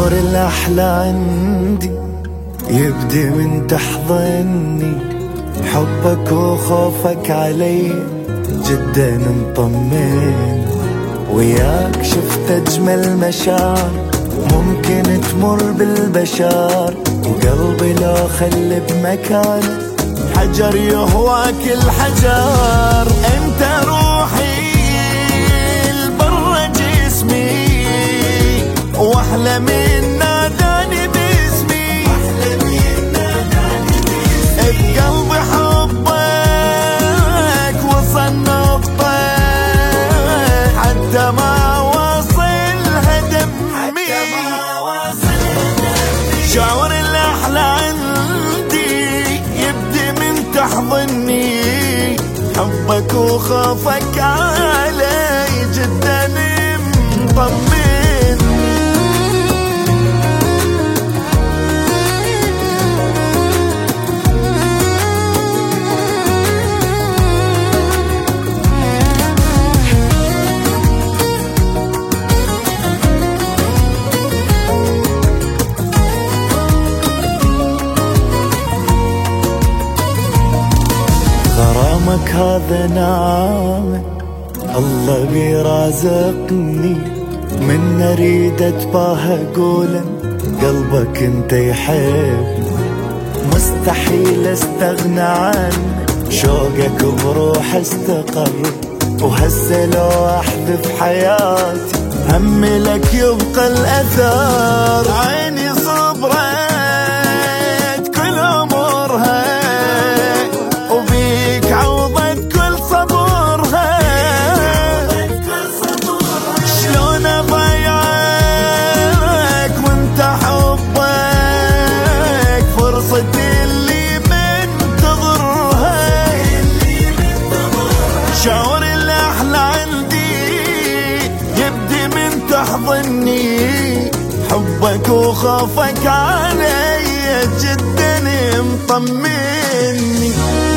شعور الأحلى عندي يبدي من تحضني، حبك وخوفك علي جدا مطمن. وياك شفت أجمل مشاعر ممكن تمر بالبشر، وقلبي لو خلي بمكانه حجر يهواك الحجر. انت روحي البر جسمي، واحلى من ناداني باسمي، بقلبي حبك وصل نبضك حتى ما وصلها دمي. شعور الأحلى عندي يبدي من تحضني، حبك وخوفك علي جدا مطمن. غرامك هذا نعمة الله بيرازقني، من اريد اتباهى قولا قلبك انت يحبني. مستحيل استغنى عنك، شوقك بروح استقر، وهسه لو احذف حياتي همي لك يبقى الاثر. عيني صبرت كل امورها، وبيك عوضت كل صبرها. شلون اضيعك وانت حبك فرصتي اللي منتظرها. شعور الاحلى عندي يبدي من تحضني، حبك وخوفك علي جدا مطمني.